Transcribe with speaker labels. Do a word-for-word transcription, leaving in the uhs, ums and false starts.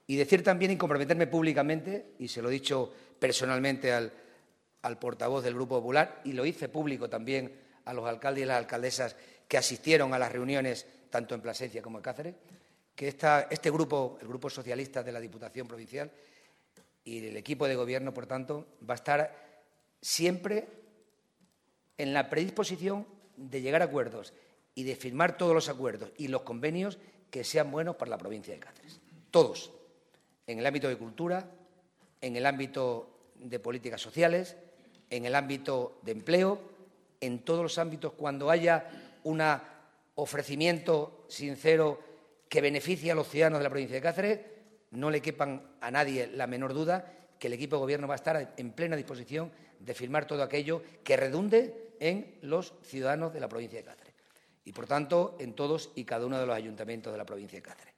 Speaker 1: Y decir también y comprometerme públicamente, y se lo he dicho personalmente al, al portavoz del Grupo Popular, y lo hice público también a los alcaldes y las alcaldesas que asistieron a las reuniones tanto en Plasencia como en Cáceres, que esta, este grupo, el Grupo Socialista de la Diputación Provincial y el equipo de Gobierno, por tanto, va a estar siempre en la predisposición de llegar a acuerdos y de firmar todos los acuerdos y los convenios que sean buenos para la provincia de Cáceres. Todos, en el ámbito de cultura, en el ámbito de políticas sociales, en el ámbito de empleo, en todos los ámbitos, cuando haya un ofrecimiento sincero que beneficie a los ciudadanos de la provincia de Cáceres, no le quepan a nadie la menor duda que el equipo de Gobierno va a estar en plena disposición de firmar todo aquello que redunde en los ciudadanos de la provincia de Cáceres y, por tanto, en todos y cada uno de los ayuntamientos de la provincia de Cáceres.